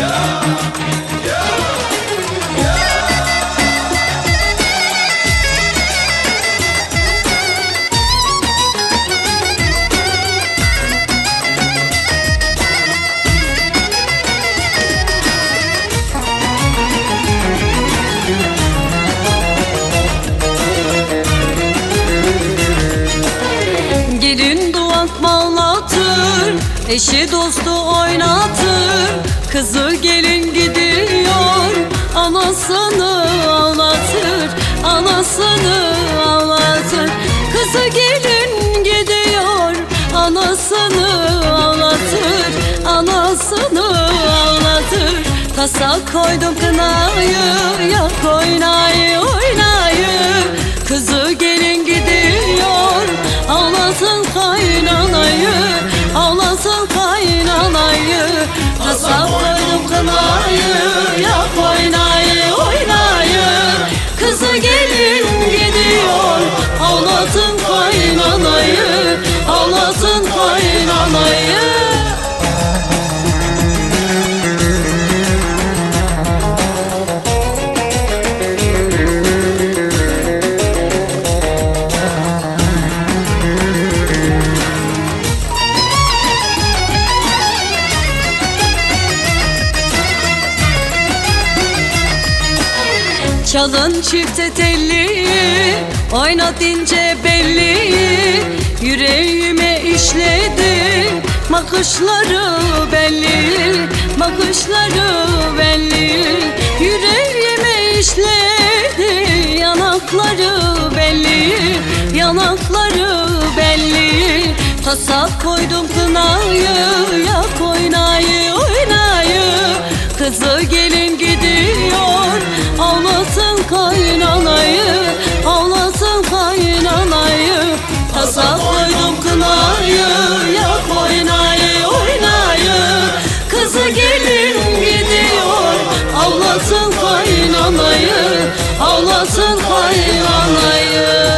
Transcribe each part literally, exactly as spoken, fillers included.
Gelin duvak bağlatır, eşi dostu oynatır. Kızı gelin gidiyor, anasını ağlatır, anasını ağlatır. Kızı gelin gidiyor, anasını ağlatır, anasını ağlatır. Tasa koydum kınayı, yak oynayı oynayı. Kızı gelin gidiyor, ağlasın kaynanayı, ağlasın kaynanayı. Tasa koydum kınayı, yak oynayı oynayı. Kızı gelin gidiyor, ağlasın kaynanayı, ağlasın kaynanayı. Çalın çifte telli, oynat ince belli. Yüreğime işledi, bakışları belli, bakışları belli. Yüreğime işledi, yanakları belli, yanakları belli. Tasa koydum kınayı, yak oynayı oynayı. Kızı gelin gidiyor, ağlasın kaynanayı, ağlasın kaynanayı. Tasa koydum kınayı, yak oynayı oynayı. Kızı gelin gidiyor, ağlasın kaynanayı, ağlasın kaynanayı.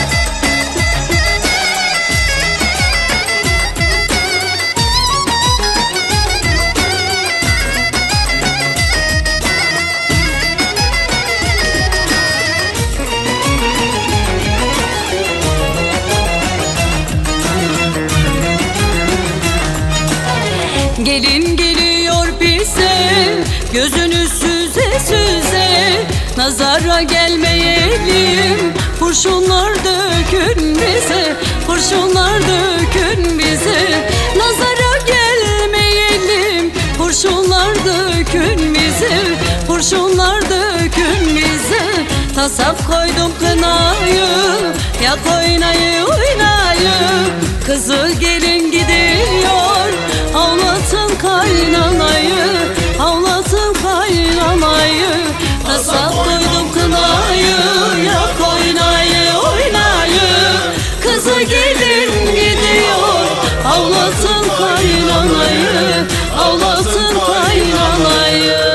Gelin geliyor bize, gözünü süze süze. Nazara gelmeyelim, kurşunlar dökün bize, kurşunlar dökün bize. Nazara gelmeyelim, kurşunlar dökün bize, kurşunlar dökün bize. Tasaf koydum kınayı, yak oynayı oynayı. Kızı gelin gidiyor, ağlasın kaynanayı, ağlasın kaynanayı. Tasaf koydum kınayı, yak oynayı oynayı. Kızı gelin gidiyor, ağlasın kaynanayı, ağlasın kaynanayı.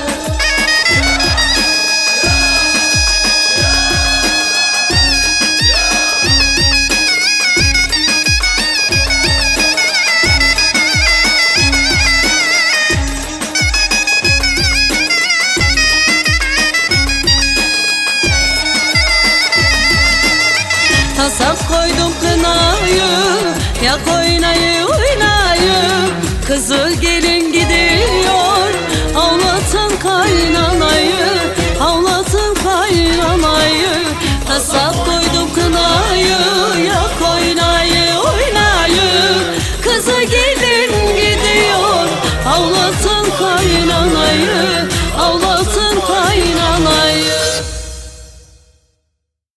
Tasaf koydum kınayı, yak oynayı oynayı. Kızı gelin gidiyor, ağlasın kaynanayı, ağlasın kaynanayı. Tasaf koydum kınayı, yak oynayı oynayı. Kızı gelin gidiyor, ağlasın kaynanayı,